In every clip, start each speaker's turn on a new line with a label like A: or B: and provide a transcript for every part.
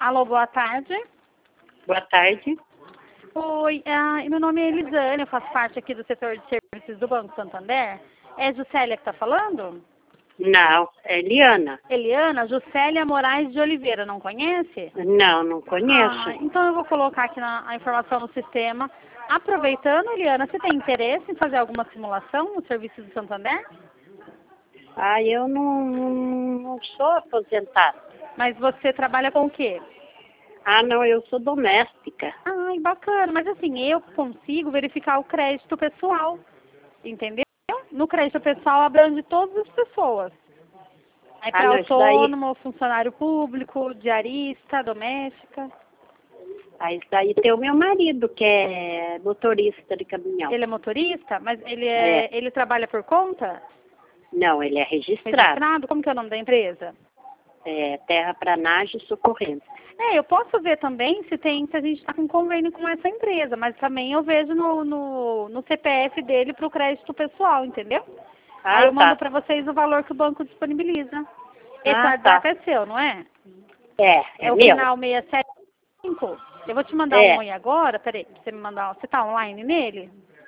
A: Alô, boa tarde.
B: Boa tarde.
A: Oi, meu nome é Elisane, eu faço parte aqui do setor de serviços do Banco Santander. É Juscelia que está falando?
B: Não, é Eliana.
A: Eliana, Juscelia Moraes de Oliveira, não conhece?
B: Não conheço.
A: Então eu vou colocar aqui a informação no sistema. Aproveitando, Eliana, você tem interesse em fazer alguma simulação no serviço do Santander?
B: Eu não sou aposentada.
A: Mas você trabalha com o quê?
B: Não, eu sou doméstica.
A: Ai, bacana. Mas assim, eu consigo verificar o crédito pessoal, entendeu? No crédito pessoal abrange todas as pessoas. É para
B: Não, isso daí,
A: autônomo, funcionário público, diarista, doméstica.
B: isso daí tem o meu marido, que é motorista de caminhão.
A: Ele é motorista, mas
B: É.
A: ele trabalha por conta?
B: Não, ele é registrado.
A: Registrado? Como que é o nome da empresa?
B: É Terraplanagem Socorrência.
A: Eu posso ver também se a gente está com convênio com essa empresa, mas também eu vejo no CPF dele para o crédito pessoal, entendeu? Aí eu mando para vocês o valor que o banco disponibiliza. Esse WhatsApp é seu, não é?
B: É
A: o
B: meu.
A: final 675. Eu vou te mandar um oi agora, peraí, pra você me mandar. Você tá online nele?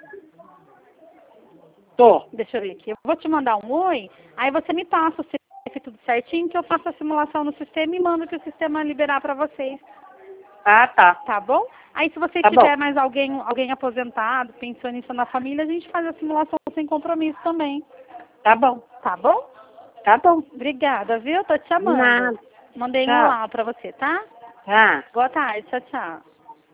B: Tô.
A: Deixa eu ver aqui. Eu vou te mandar um oi, aí você me passa o CPF tudo certinho, que eu faço a simulação no sistema e mando que o sistema liberar para vocês.
B: Tá.
A: Tá bom? Aí se você
B: Tá
A: tiver
B: bom.
A: mais alguém aposentado, pensionista na família, a gente faz a simulação sem compromisso também.
B: Tá bom.
A: Tá bom?
B: Tá bom.
A: Obrigada, viu? Tô te chamando.
B: Nada.
A: Mandei um
B: Tchau.
A: olá pra você, tá?
B: Tá.
A: Boa tarde, tchau, tchau.